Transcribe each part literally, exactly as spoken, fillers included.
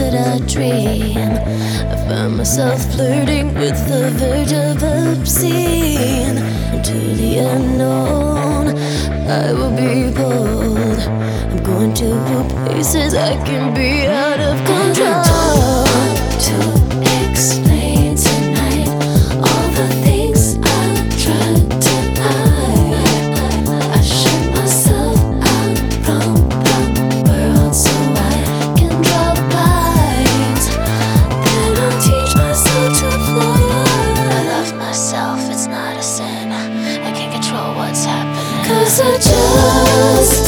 that I dream. I find myself flirting with the verge of obscene. Into the unknown, I will be bold. I'm going to places I can be out of control. To explain tonight all the things I've tried to hide. I shut myself out from the world so I can draw lines. Then I'll teach myself to fly. I love myself, it's not a sin. I can't control what's happening, 'cause I just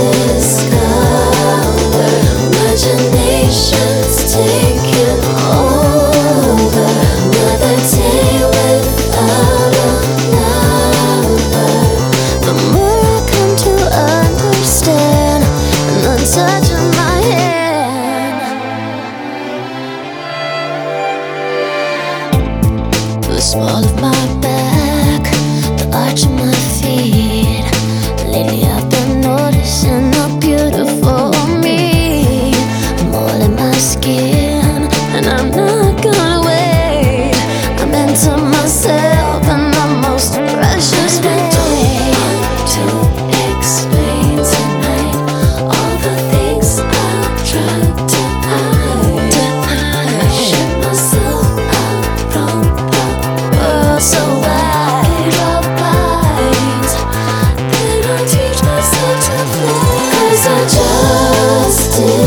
discovered imagination's taking over. Another day without a lover. The more I come to understand, and then touching my hand, the small of my back, the arch of my feet. Lately I've been noticing how beautiful me. I'm all in my skin, and I'm not gonna wait. I'm into myself in the most precious way. To explain tonight all the things I've tried to hide. I shut myself out from the world so I can draw lines. Then I teach myself to fly. 'Cause I just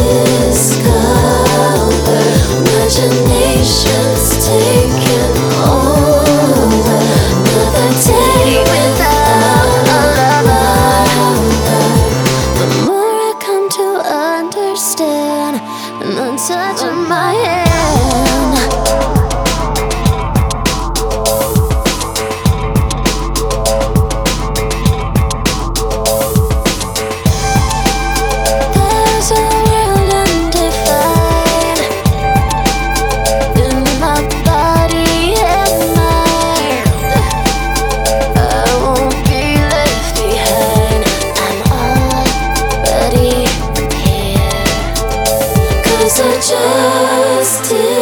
discovered imagination's taking over. Another day without a lover. The more I come to understand, and then touching my hand. There's a world undefined in my body and mind. I won't be left behind. I'm already here, 'cause I just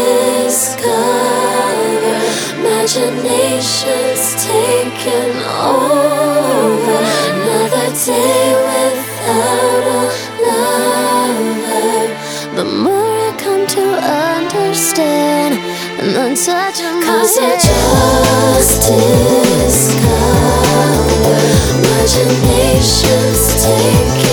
discovered imagination's taking over. Another day without a lover. The more I come to understand, and then touching my 'Cause I just discovered imagination's taking